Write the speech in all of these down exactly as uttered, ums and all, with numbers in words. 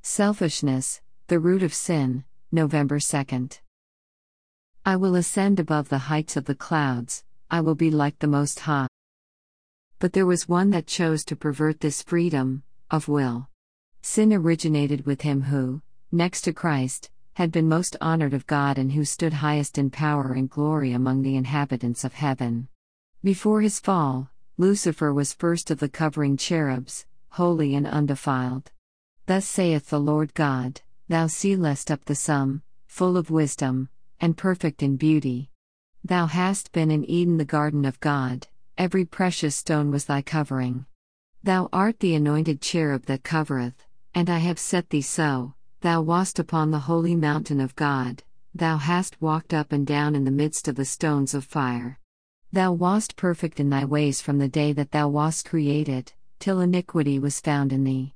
Selfishness, the root of sin, November second. I will ascend above the heights of the clouds, I will be like the Most High. But there was one that chose to pervert this freedom of will. Sin originated with him who, next to Christ, had been most honored of God and who stood highest in power and glory among the inhabitants of heaven. Before his fall, Lucifer was first of the covering cherubs, holy and undefiled. Thus saith the Lord God, Thou sealest up the sum, full of wisdom, and perfect in beauty. Thou hast been in Eden the garden of God, every precious stone was thy covering. Thou art the anointed cherub that covereth, and I have set thee so, thou wast upon the holy mountain of God, thou hast walked up and down in the midst of the stones of fire. Thou wast perfect in thy ways from the day that thou wast created, till iniquity was found in thee.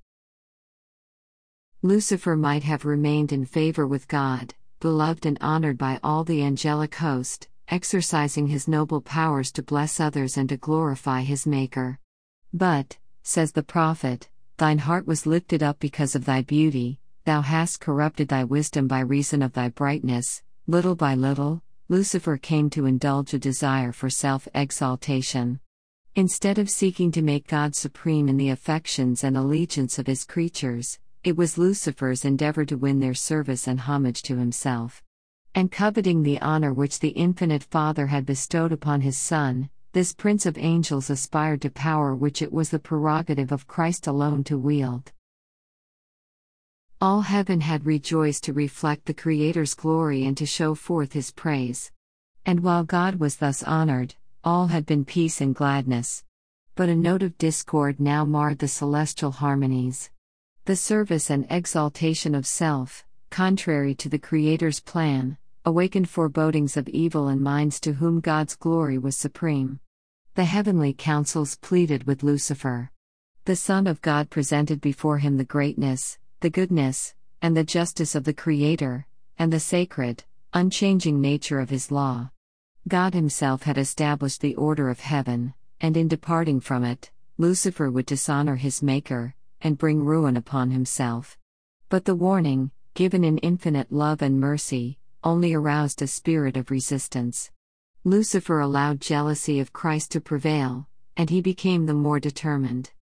Lucifer might have remained in favor with God, beloved and honored by all the angelic host, exercising his noble powers to bless others and to glorify his Maker. But, says the prophet, thine heart was lifted up because of thy beauty, thou hast corrupted thy wisdom by reason of thy brightness. Little by little, Lucifer came to indulge a desire for self-exaltation. Instead of seeking to make God supreme in the affections and allegiance of his creatures, it was Lucifer's endeavor to win their service and homage to himself. And coveting the honor which the infinite Father had bestowed upon his Son, this prince of angels aspired to power which it was the prerogative of Christ alone to wield. All heaven had rejoiced to reflect the Creator's glory and to show forth his praise. And while God was thus honored, all had been peace and gladness. But a note of discord now marred the celestial harmonies. The service and exaltation of self, contrary to the Creator's plan, awakened forebodings of evil in minds to whom God's glory was supreme. The heavenly councils pleaded with Lucifer. The Son of God presented before him the greatness, the goodness, and the justice of the Creator, and the sacred, unchanging nature of his law. God himself had established the order of heaven, and in departing from it, Lucifer would dishonor his Maker, and bring ruin upon himself. But the warning, given in infinite love and mercy, only aroused a spirit of resistance. Lucifer allowed jealousy of Christ to prevail, and he became the more determined.